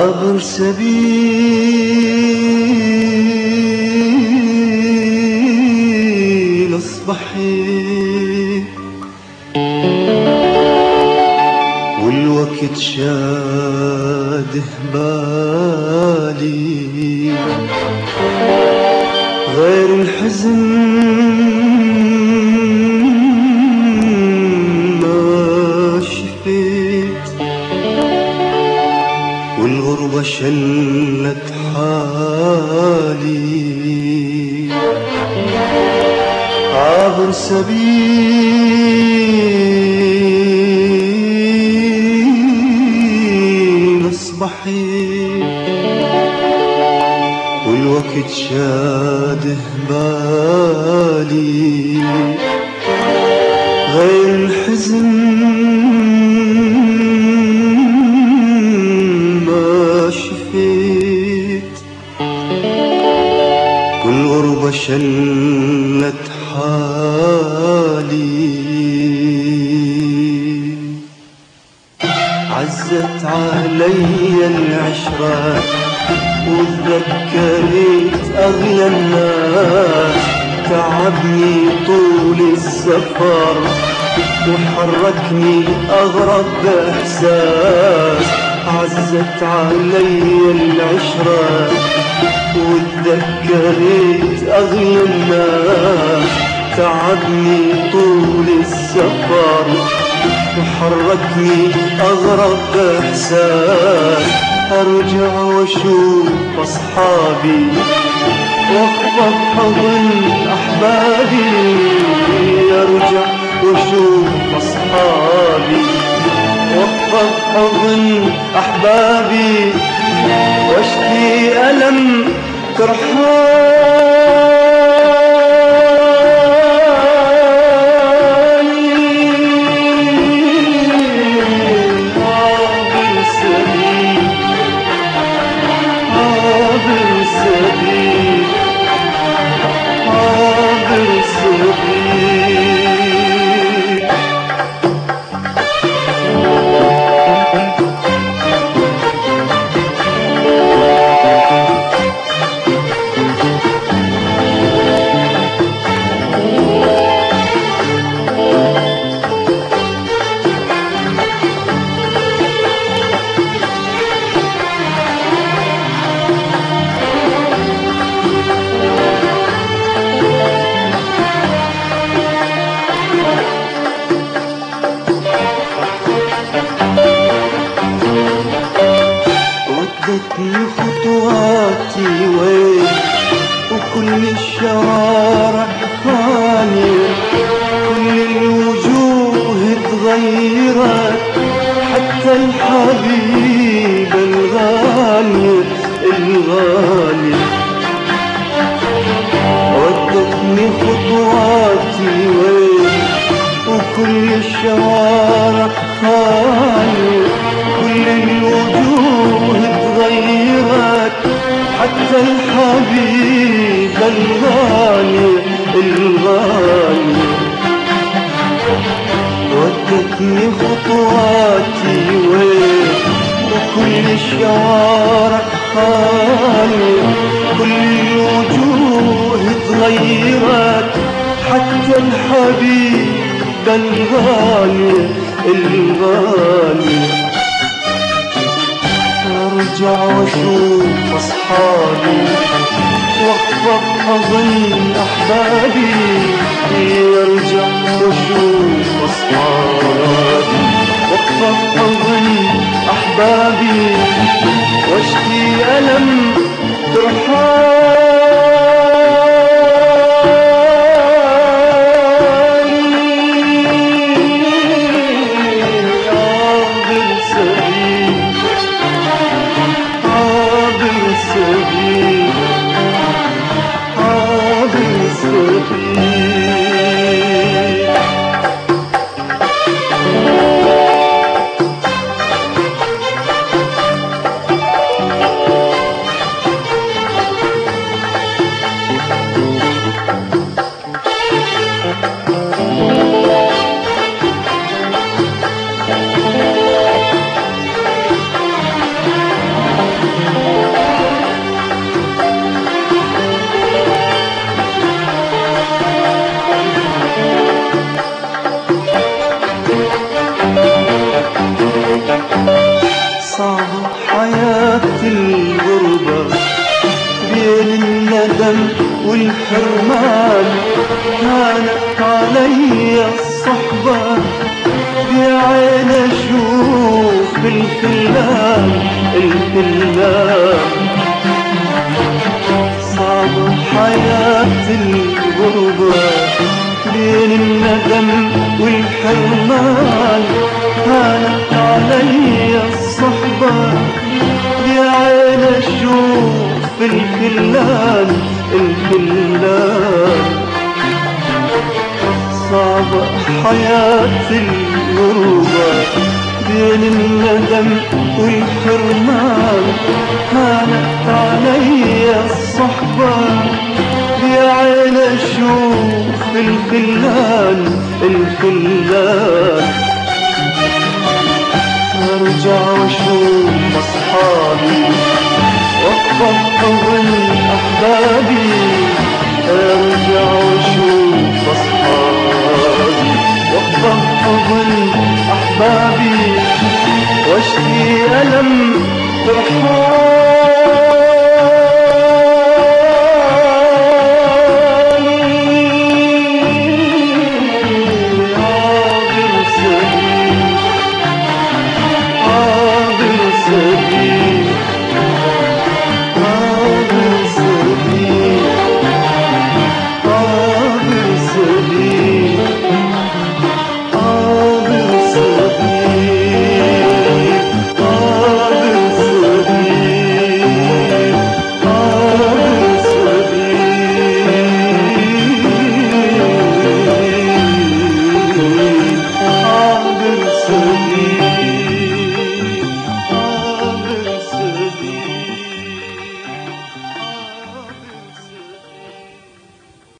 عابر سبيل اصبحي والوقت شاده بالي غير الحزن ما شفيت والغربة شلت حالي عابر سبيل اصبحي والوقت شاده بالي غير الحزن ما شفيت والغربة شلت حالي عزت علي العشرة وتذكرت أغلى الناس تعبني طول السفر وحركني أغرب إحساس عزت علي العشرة وتذكرت أغلى الناس تعبني طول السفر وحركني أغرب إحساس أرجع وأشوف أصحابي وأخطف حضن أحبابي أرجع وأشوف أصحابي وأخطف حضن أحبابي وأشكي ألم ودتني خطواتي وين وكل الشوارع خالية كل الوجوه تغيرت حتى الحبيب الغالي الغالي ودتني خطواتي وين وكل الشوارع خالية كل الوجوه تغيرت حتى الحبيب الغالي الغالي ودتني خطواتي وين وكل الشوارع خالية كل الوجوه تغيرت حتى الحبيب الغالي الغالي ارجع واشوف اصحابي واخطف حضن احبابي ارجع واشوف اصحابي واخطف حضن احبابي واشكي الم صعبة حياة الغربة بين الندم والحرمان، هانت علي الصحبة يا عين اشوف الخلان الخلان. صعبة حياة الغربة بين الندم والحرمان، هانت علي الصحبة يا عين اشوف الخلان الخلان. صعبة حياة الغربة بين الندم والحرمان، هانت علي الصحبة يا عين اشوف الخلان الخلان. ارجع واشوف اصحابي واقبض حضن احبابي، ارجع واشوف اصحابي واقبض حضن احبابي، واشكي الم فرحان